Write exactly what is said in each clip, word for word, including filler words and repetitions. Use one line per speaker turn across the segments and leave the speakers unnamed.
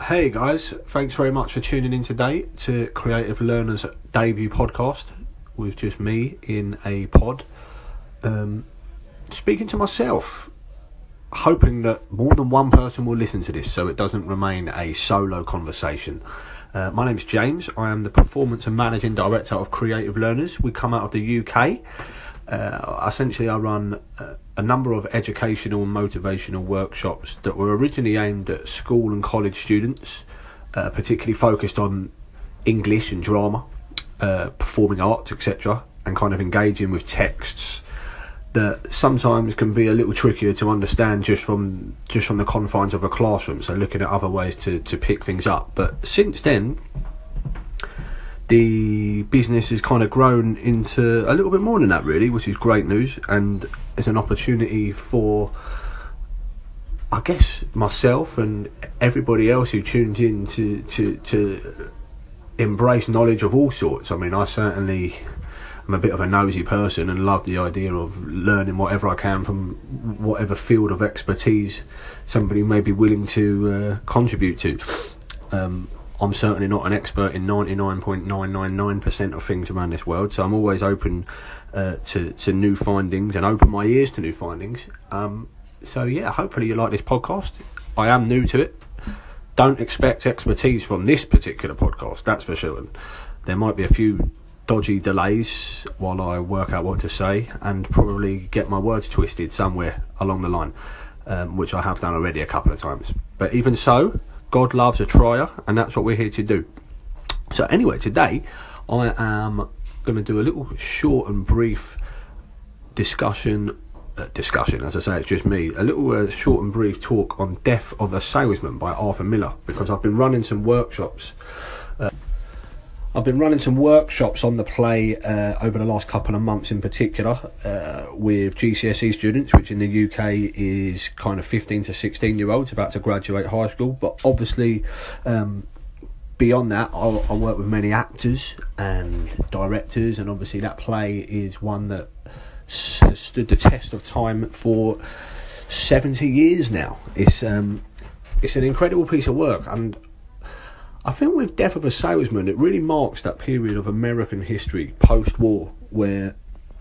Hey guys, thanks very much for tuning in today to Creative Learners debut podcast with just me in a pod, um, speaking to myself, hoping that more than one person will listen to this so it doesn't remain a solo conversation. Uh, my name's James. I am the Performance and Managing Director of Creative Learners. We come out of the U K. Uh, essentially, I run uh, a number of educational and motivational workshops that were originally aimed at school and college students, uh, particularly focused on English and drama, uh, performing arts, et cetera, and kind of engaging with texts that sometimes can be a little trickier to understand just from just from the confines of a classroom. So looking at other ways to, to pick things up. But since then, the business has kind of grown into a little bit more than that, really, which is great news, and it's an opportunity for, I guess, myself and everybody else who tunes in to to, to embrace knowledge of all sorts. I mean, I certainly am a bit of a nosy person and love the idea of learning whatever I can from whatever field of expertise somebody may be willing to uh, contribute to. Um, I'm certainly not an expert in ninety-nine point nine nine nine percent of things around this world, so I'm always open uh, to, to new findings and open my ears to new findings. Um, so yeah, hopefully you like this podcast. I am new to it. Don't expect expertise from this particular podcast, that's for sure. There might be a few dodgy delays while I work out what to say and probably get my words twisted somewhere along the line, um, which I have done already a couple of times. But even so, God loves a trier, and that's what we're here to do. So anyway, today I am going to do a little short and brief discussion, uh, discussion, as I say, it's just me, a little uh, short and brief talk on Death of a Salesman by Arthur Miller, because I've been running some workshops. Uh, I've been running some workshops on the play uh, over the last couple of months in particular uh, with G C S E students, which in the U K is kind of fifteen to sixteen year olds about to graduate high school. But obviously um, beyond that, I, I work with many actors and directors, and obviously that play is one that has stood the test of time for seventy years now. It's, um, it's an incredible piece of work, and I think with Death of a Salesman, it really marks that period of American history post-war where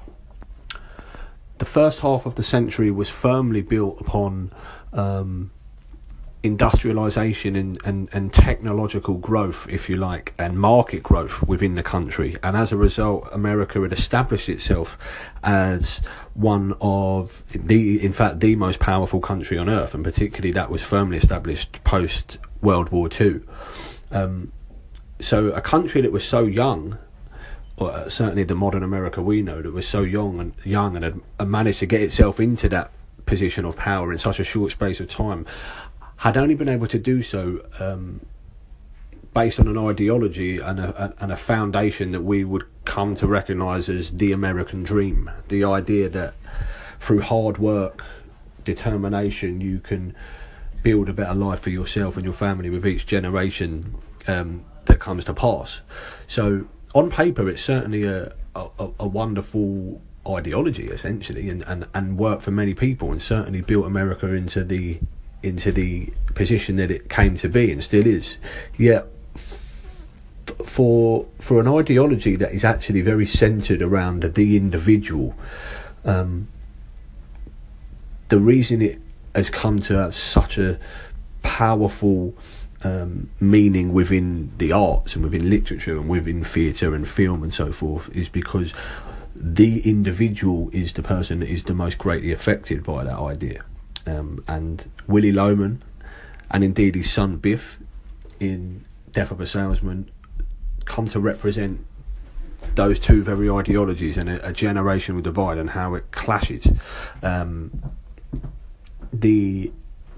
the first half of the century was firmly built upon um, industrialisation and, and, and technological growth, if you like, and market growth within the country. And as a result, America had established itself as one of the, in fact, the most powerful country on earth, and particularly that was firmly established post-World War Two. Um, so a country that was so young, or uh, certainly the modern America we know, that was so young and young and had, had managed to get itself into that position of power in such a short space of time, had only been able to do so um, based on an ideology and a, a, and a foundation that we would come to recognise as the American dream. The idea that through hard work, determination, you can build a better life for yourself and your family with each generation um, that comes to pass. So on paper, it's certainly a, a, a wonderful ideology, essentially, and, and, and worked for many people, and certainly built America into the into the position that it came to be and still is. Yet f- for for an ideology that is actually very centred around the individual, um, the reason it has come to have such a powerful um, meaning within the arts and within literature and within theatre and film and so forth is because the individual is the person that is the most greatly affected by that idea. Um, and Willy Loman, and indeed his son Biff in Death of a Salesman, come to represent those two very ideologies and a, a generational divide and how it clashes. Um, the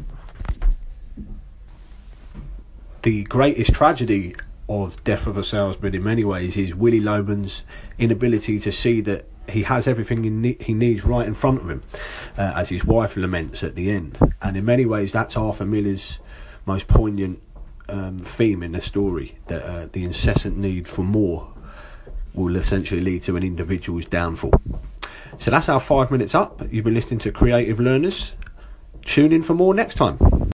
the greatest tragedy of Death of a Salesman in many ways is Willy Loman's inability to see that he has everything he, ne- he needs right in front of him, uh, as his wife laments at the end. And in many ways that's Arthur Miller's most poignant um, theme in the story, that uh, the incessant need for more will essentially lead to an individual's downfall. So that's our five minutes up. You've been listening to Creative Learners. Tune in for more next time.